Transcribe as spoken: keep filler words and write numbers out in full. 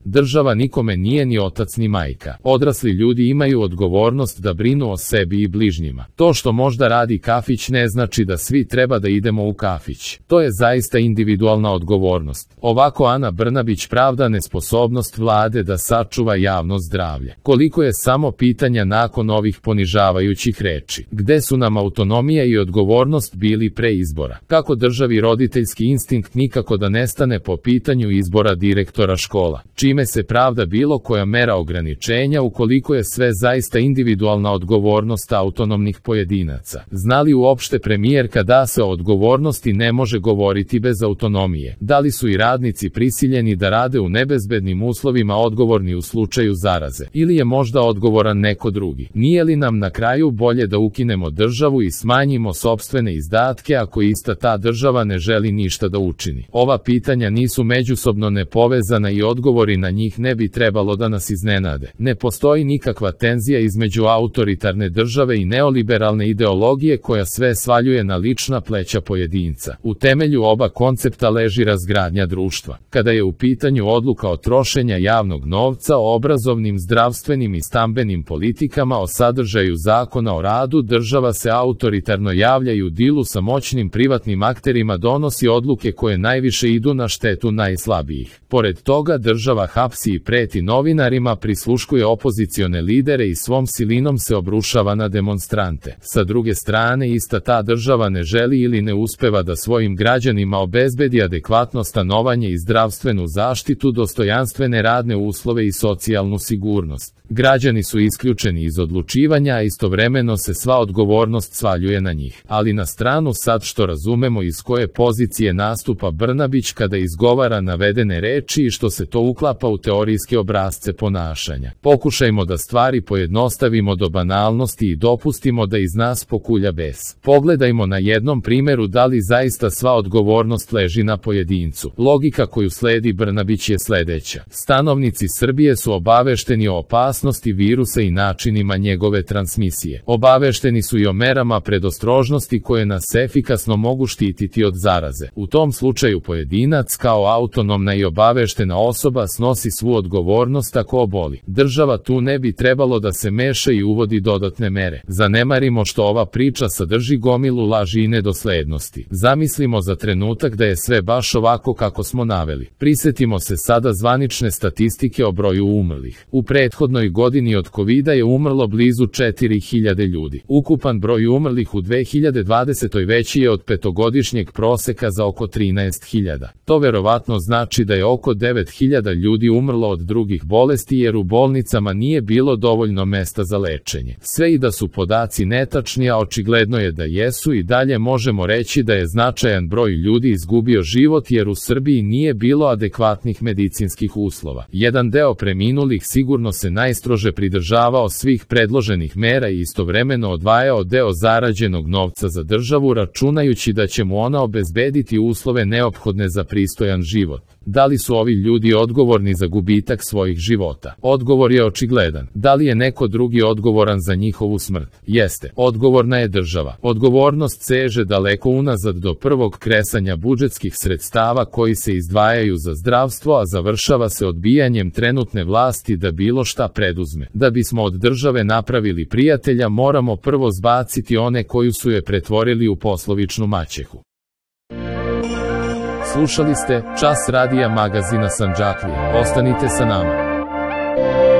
Država nikome nije ni otac ni majka. Odrasli ljudi imaju odgovornost da brinu o sebi i bližnjima. To što možda radi kafić ne znači da svi treba da idemo u kafić. To je zaista individualna odgovornost. Ovako Ana Brnabić pravda nesposobnost vlade da sačuva javno zdravlje. Koliko je samo pitanja nakon ovih ponižavajućih reči. Gde su nam autonomija i odgovornost bili pre izbora? Kako državi roditeljski instinkt nikako da nestane po pitanju izbora direktora škola? Čime se pravda bilo koja mera ograničenja ukoliko je sve zaista individualna odgovornost autonomnih pojedinaca? Zna li uopšte premijerka da se o odgovornosti ne može govoriti bez autonomije? Da li su i radnici prisiljeni da rade u nebezbednim uslovima odgovorni u slučaju zaraze? Ili je možda odgovoran neko drugi? Nije li nam na kraju bolje da ukinemo državu i smanjimo sopstvene izdatke ako ista ta država ne želi ništa da učini? Ova pitanja nisu međusobno nepovezana i odgovori na njih ne bi trebalo da nas iznenade. Ne postoji nikakva tenzija između autoritarne države i neoliberalne ideologije koja sve svaljuje na lična pleća pojedinca. U temelju oba koncepta leži razgradnja društva. Kada je u pitanju odluka o trošenja javnog novca, o obrazovnim, zdravstvenim i stambenim politikama, o sadržaju zakona o radu, država se autoritarno javlja i u dilu sa moćnim privatnim akterima donosi odluke koje najviše idu na štetu najslabijih. Pored toga, država hapsi i preti novinarima, prisluškuje opozicione lidere i svom silinom se obrušava na demonstrante. Sa druge strane, ista ta država ne želi ili ne uspeva da svojim građanima obezbedi adekvatno stanovanje i zdravstvenu zaštitu, dostojanstvene radne uslove i socijalnu sigurnost. Građani su isključeni iz odlučivanja, a istovremeno se sva odgovornost svaljuje na njih. Ali na stranu sad što razumemo iz koje pozicije nastupa Brnabić kada izgovara navedene reči i što se to uklapa u teorijske obrasce ponašanja. Pokušajmo da stvari pojednostavimo do banalnosti i dopustimo da iz nas pokulja bes. Pogledajmo na jednom primjeru da li zaista sva odgovornost leži na pojedincu. Logika koju sledi Brnabić je sledeća. Stanovnici Srbije su obavešteni o opasnosti virusa i načinima njegove transmisije. Obavešteni su i o merama predostrožnosti koje nas efikasno mogu štititi od zaraze. U tom slučaju pojedinac kao autonomna i obaveštena osoba snosi svu odgovornost ako oboli. Država tu ne bi trebalo da se meša i uvodi dodatne mere. Zanemarimo što ova priča sadrži gomilu laži i nedoslednosti. Zamislimo za trenutak da je sve baš ovako kako smo naveli. Prisetimo se sada zvanične statistike o broju umrlih. U prethodnoj godini od kovida je umrlo blizu četiri hiljade ljudi. Ukupan broj umrlih u dve hiljade dvadesetoj veći je od petogodišnjeg proseka za oko trinaest hiljada. To verovatno znači da je oko devet hiljada ljudi umrlo od drugih bolesti jer u bolnicama nije bilo dovoljno mesta za lečenje. Sve i da su podaci netačni, a očigledno je da jesu, i dalje možemo reći da je značajan broj ljudi izgubio život jer u Srbiji nije bilo adekvatnih medicinskih uslova. Jedan deo preminulih sigurno se najstrože pridržavao svih predloženih mera i istovremeno odvajao deo zarađenog novca za državu, računajući da će mu ona obezbediti uslove neophodne za pristojan život. Da li su ovi ljudi odgovorni za gubitak svojih života? Odgovor je očigledan. Da li je neko drugi odgovoran za njihovu smrt? Jeste. Odgovorna je država. Odgovornost seže daleko unazad do prvog kresanja budžetskih sredstava koji se izdvajaju za zdravstvo, a završava se odbijanjem trenutne vlasti da bilo šta preduzme. Da bismo od države napravili prijatelja, moramo prvo zbaciti one koju su je pretvorili u poslovičnu maćehu. Slušali ste Čas radija magazina Sandžaklija. Ostanite sa nama.